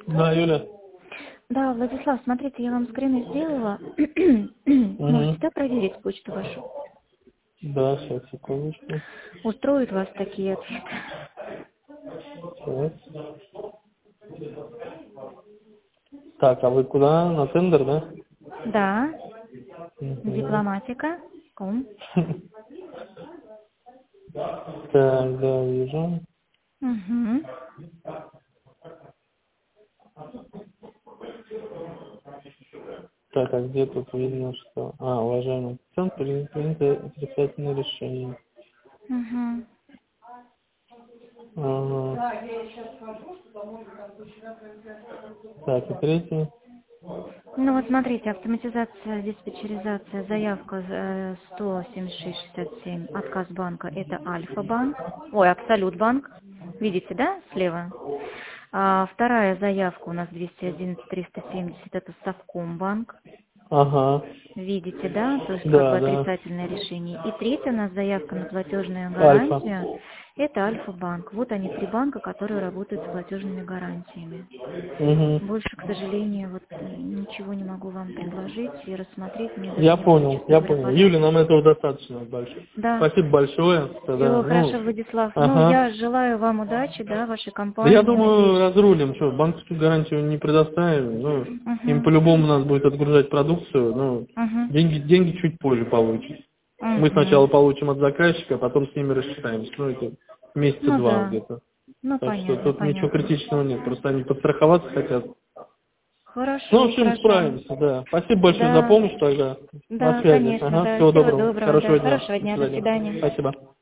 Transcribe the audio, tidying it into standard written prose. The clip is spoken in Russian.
Да, Юля. Да, Владислав, смотрите, я вам скрины сделала. Угу. Можете, да, проверить почту вашу? Да, сейчас, секундочку. Устроят вас такие ответы? Сейчас. Так, а вы куда? На тендер, да? Да, Угу. дипломатика. Ком. Так, да, вижу. Угу. Так, а где тут видно, что... Уважаемый пациент, принято отрицательное решение. Угу. Ага. Так, и третий. Ну вот смотрите, автоматизация, диспетчеризация, заявка 17667, отказ банка, это Альфа-банк, ой, Абсолют-банк, видите, да, слева? Вторая заявка у нас 211-370, это Совкомбанк, Ага. видите, да, то есть как бы Да, да. отрицательное решение. И третья у нас заявка на платежную Альфа. гарантию, это Альфа-банк. Вот они три банка, которые работают с платежными гарантиями. Угу. Больше, к сожалению, вот ничего не могу вам предложить и рассмотреть. Мне даже Я не было, понял, честно я говоря, понял. Юля, понятно. нам этого достаточно большое. Да, Спасибо большое. Тогда, все хорошо, Владислав. Ну, ага. я желаю вам удачи, да, вашей Да я компании. думаю, Надеюсь. разрулим, что банковскую гарантию не предоставим. Ну, им Угу, по-любому надо будет отгружать продукцию, ну, угу, деньги чуть позже получат. Мы угу. сначала получим от заказчика, а потом с ними рассчитаемся. Ну, это месяца Ну два да, где-то. ну Так что понятно, тут ничего понятно. критичного нет, просто они подстраховаться хотят. Ну, в Хорошо, общем, хорошо. справимся, да. Спасибо большое за Да, помощь тогда. На да, связи. конечно, Ага, да. всего Всего доброго. доброго, да. Хорошего дня. Хорошего До дня, до свидания. свидания. Спасибо.